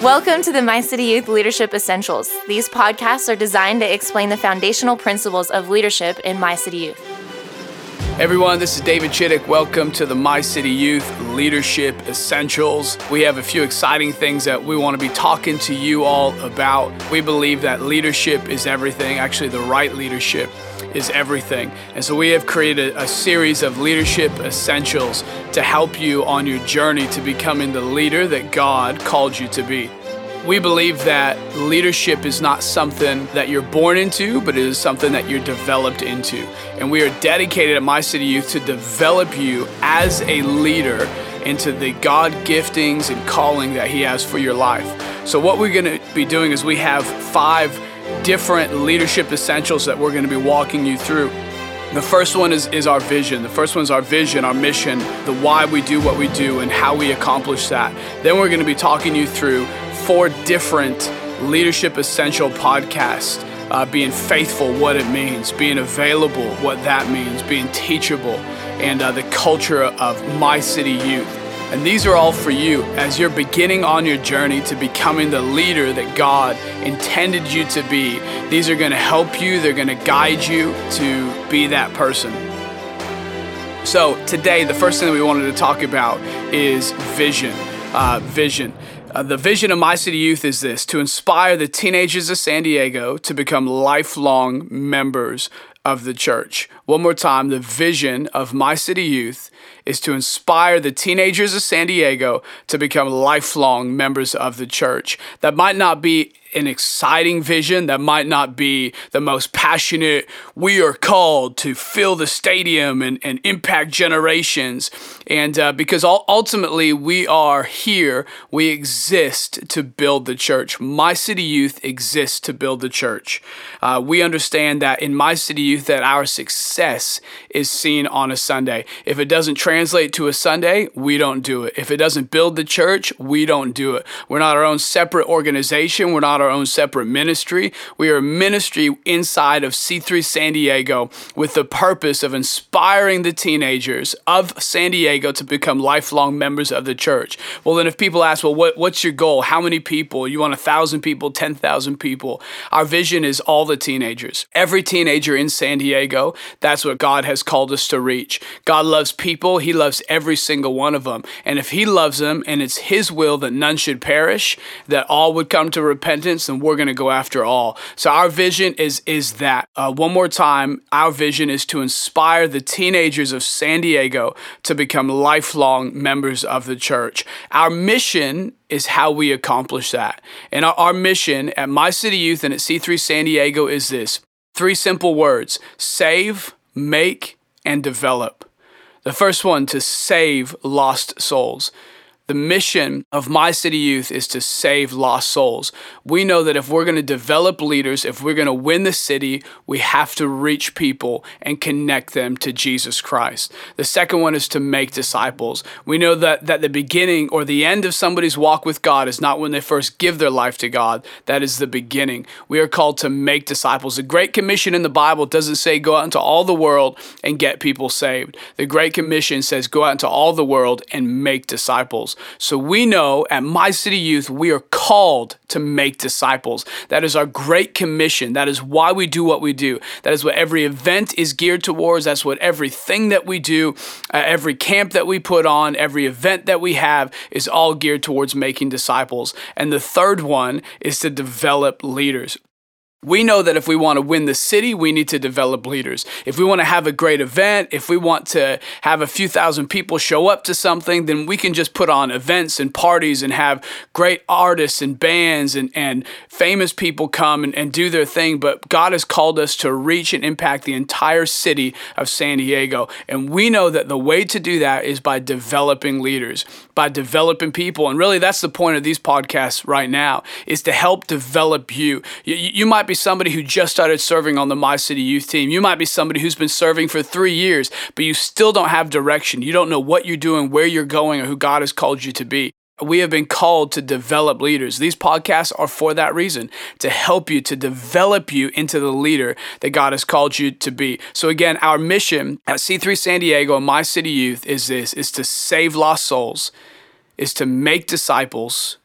Welcome to the My City Youth Leadership Essentials. These podcasts are designed to explain the foundational principles of leadership in My City Youth. Everyone, this is David Chittick. Welcome to the My City Youth Leadership Essentials. We have a few exciting things that we want to be talking to you all about. We believe that leadership is everything. Actually, the right leadership is everything. And so we have created a series of leadership essentials to help you on your journey to becoming the leader that God called you to be. We believe that leadership is not something that you're born into, but it is something that you're developed into. And we are dedicated at My City Youth to develop you as a leader into the God giftings and calling that He has for your life. So what we're going to be doing is we have 5 different leadership essentials that we're going to be walking you through. The first one is our vision. The first one is our vision, our mission, the why we do what we do and how we accomplish that. Then we're going to be talking you through 4 different leadership essential podcasts. Being faithful, what it means, being available, what that means, being teachable, and the culture of My City Youth. And these are all for you as you're beginning on your journey to becoming the leader that God intended you to be. These are going to help you. They're going to guide you to be that person. So today, the first thing that we wanted to talk about is vision. The vision of My City Youth is this: to inspire the teenagers of San Diego to become lifelong members of the church. One more time, the vision of My City Youth is to inspire the teenagers of San Diego to become lifelong members of the church. That might not be an exciting vision, that might not be the most passionate, we are called to fill the stadium and impact generations. And because ultimately we are here, we exist to build the church. My City Youth exists to build the church. We understand that in My City Youth that our success is seen on a Sunday. If it doesn't translate to a Sunday, we don't do it. If it doesn't build the church, we don't do it. We're not our own separate organization. We're not our own separate ministry. We are a ministry inside of C3 San Diego with the purpose of inspiring the teenagers of San Diego to become lifelong members of the church. Well, then if people ask, well, what's your goal? How many people? You want 1,000 people, 10,000 people? Our vision is all the teenagers. Every teenager in San Diego, that's what God has called us to reach. God loves people. He loves every single one of them. And if He loves them and it's His will that none should perish, that all would come to repentance, and we're going to go after all. So our vision is that. One more time, our vision is to inspire the teenagers of San Diego to become lifelong members of the church. Our mission is how we accomplish that. And our mission at My City Youth and at C3 San Diego is this: 3 simple words: save, make, and develop. The first one, to save lost souls. The mission of My City Youth is to save lost souls. We know that if we're going to develop leaders, if we're going to win the city, we have to reach people and connect them to Jesus Christ. The second one is to make disciples. We know that the beginning or the end of somebody's walk with God is not when they first give their life to God. That is the beginning. We are called to make disciples. The Great Commission in the Bible doesn't say go out into all the world and get people saved. The Great Commission says go out into all the world and make disciples. So we know at My City Youth, we are called to make disciples. That is our great commission. That is why we do what we do. That is what every event is geared towards. That's what everything that we do, every camp that we put on, every event that we have is all geared towards making disciples. And the third one is to develop leaders. We know that if we want to win the city, we need to develop leaders. If we want to have a great event, if we want to have a few thousand people show up to something, then we can just put on events and parties and have great artists and bands and famous people come and do their thing. But God has called us to reach and impact the entire city of San Diego. And we know that the way to do that is by developing leaders, by developing people. And really, that's the point of these podcasts right now, is to help develop you. You might be somebody who just started serving on the My City Youth team. You might be somebody who's been serving for 3 years, but you still don't have direction. You don't know what you're doing, where you're going, or who God has called you to be. We have been called to develop leaders. These podcasts are for that reason, to help you, to develop you into the leader that God has called you to be. So again, our mission at C3 San Diego and My City Youth is this, is to save lost souls, is to make disciples,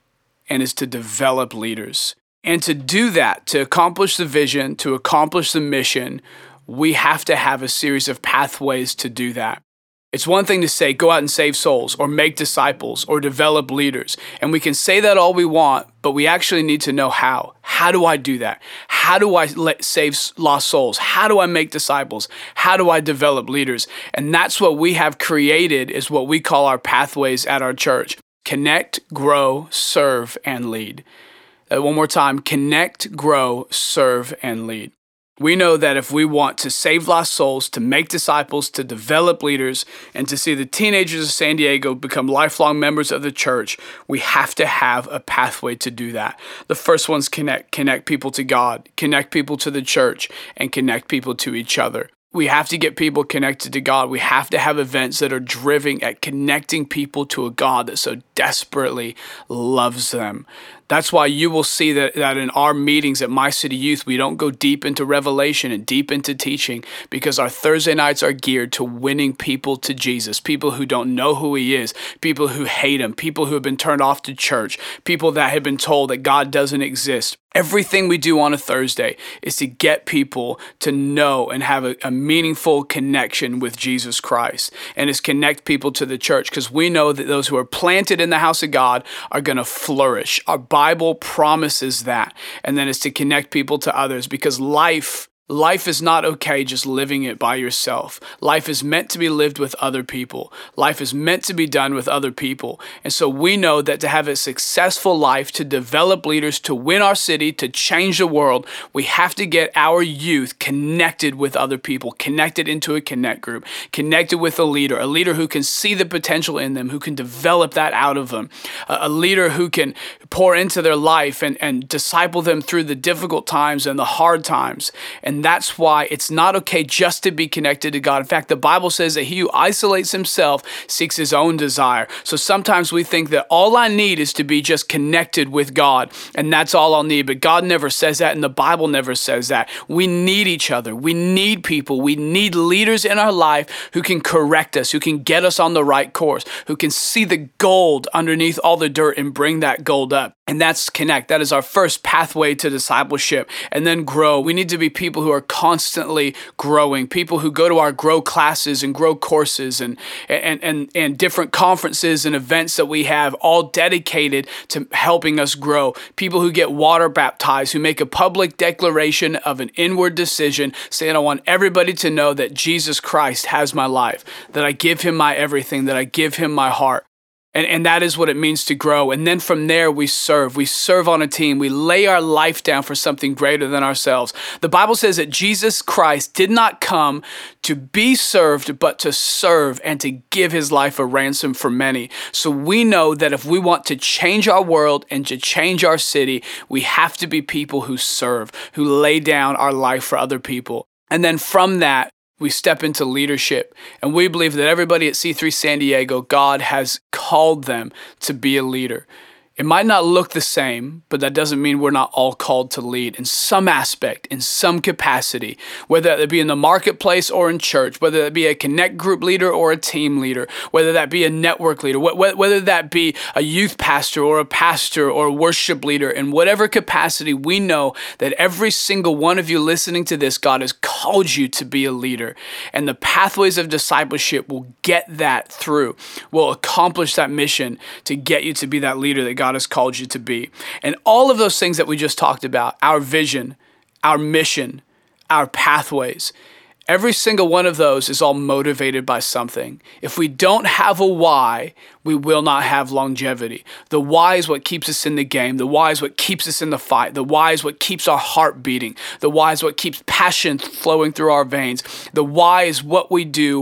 and is to develop leaders. And to do that, to accomplish the vision, to accomplish the mission, we have to have a series of pathways to do that. It's one thing to say, go out and save souls, or make disciples, or develop leaders. And we can say that all we want, but we actually need to know how. How do I do that? How do I save lost souls? How do I make disciples? How do I develop leaders? And that's what we have created, is what we call our pathways at our church. Connect, grow, serve, and lead. One more time, connect, grow, serve, and lead. We know that if we want to save lost souls, to make disciples, to develop leaders, and to see the teenagers of San Diego become lifelong members of the church, we have to have a pathway to do that. The first one's connect. Connect people to God, connect people to the church, and connect people to each other. We have to get people connected to God. We have to have events that are driven at connecting people to a God that so desperately loves them. That's why you will see that in our meetings at My City Youth, we don't go deep into revelation and deep into teaching, because our Thursday nights are geared to winning people to Jesus, people who don't know who he is, people who hate him, people who have been turned off to church, people that have been told that God doesn't exist. Everything we do on a Thursday is to get people to know and have a meaningful connection with Jesus Christ, and is connect people to the church, because we know that those who are planted in the house of God are going to flourish. Our Bible promises that. And then it's to connect people to others, because life is not okay just living it by yourself. Life is meant to be lived with other people. Life is meant to be done with other people. And so we know that to have a successful life, to develop leaders, to win our city, to change the world, we have to get our youth connected with other people, connected into a connect group, connected with a leader who can see the potential in them, who can develop that out of them, a leader who can pour into their life and disciple them through the difficult times and the hard times. And that's why it's not okay just to be connected to God. In fact, the Bible says that he who isolates himself seeks his own desire. So sometimes we think that all I need is to be just connected with God, and that's all I'll need. But God never says that, and the Bible never says that. We need each other. We need people. We need leaders in our life who can correct us, who can get us on the right course, who can see the gold underneath all the dirt and bring that gold up. And that's connect. That is our first pathway to discipleship. And then grow. We need to be people who are constantly growing, people who go to our grow classes and grow courses and different conferences and events that we have, all dedicated to helping us grow. People who get water baptized, who make a public declaration of an inward decision, saying, I want everybody to know that Jesus Christ has my life, that I give him my everything, that I give him my heart. And that is what it means to grow. And then from there, we serve. We serve on a team. We lay our life down for something greater than ourselves. The Bible says that Jesus Christ did not come to be served, but to serve and to give his life a ransom for many. So we know that if we want to change our world and to change our city, we have to be people who serve, who lay down our life for other people. And then from that, we step into leadership, and we believe that everybody at C3 San Diego, God has called them to be a leader. It might not look the same, but that doesn't mean we're not all called to lead in some aspect, in some capacity, whether that be in the marketplace or in church, whether that be a connect group leader or a team leader, whether that be a network leader, whether that be a youth pastor or a worship leader. In whatever capacity, we know that every single one of you listening to this, God has called you to be a leader. And the pathways of discipleship will get that through, will accomplish that mission to get you to be that leader that God has called you to be. And all of those things that we just talked about, our vision, our mission, our pathways, every single one of those is all motivated by something. If we don't have a why, we will not have longevity. The why is what keeps us in the game. The why is what keeps us in the fight. The why is what keeps our heart beating. The why is what keeps passion flowing through our veins. The why is what we do.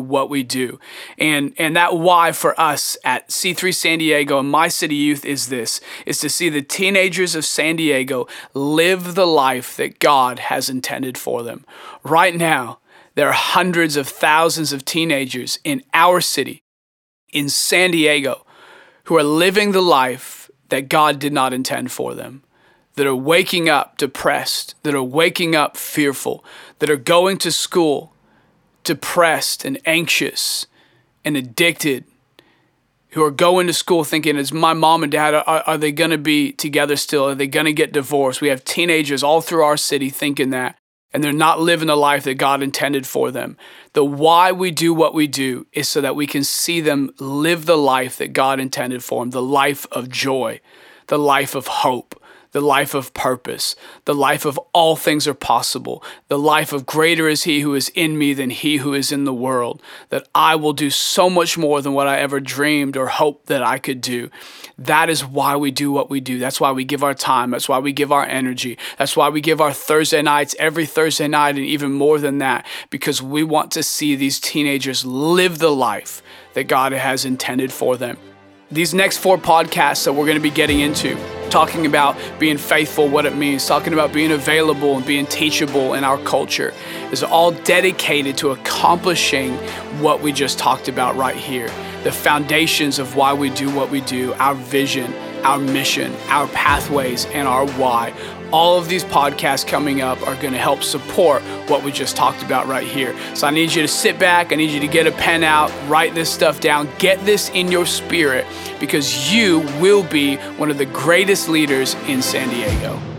And that why for us at C3 San Diego and My City Youth is to see the teenagers of San Diego live the life that God has intended for them. Right now, there are hundreds of thousands of teenagers in our city, in San Diego, who are living the life that God did not intend for them, that are waking up depressed, that are waking up fearful, that are going to school depressed and anxious and addicted, who are going to school thinking, is my mom and dad, are they going to be together still? Are they going to get divorced? We have teenagers all through our city thinking that, and they're not living the life that God intended for them. The why we do what we do is so that we can see them live the life that God intended for them, the life of joy, the life of hope, the life of purpose, the life of all things are possible, the life of greater is he who is in me than he who is in the world, that I will do so much more than what I ever dreamed or hoped that I could do. That is why we do what we do. That's why we give our time. That's why we give our energy. That's why we give our Thursday nights every Thursday night, and even more than that, because we want to see these teenagers live the life that God has intended for them. These next 4 podcasts that we're going to be getting into, talking about being faithful, what it means, talking about being available and being teachable in our culture, is all dedicated to accomplishing what we just talked about right here. The foundations of why we do what we do, our vision, our mission, our pathways, and our why. All of these podcasts coming up are going to help support what we just talked about right here. So I need you to sit back. I need you to get a pen out, write this stuff down, get this in your spirit, because you will be one of the greatest leaders in San Diego.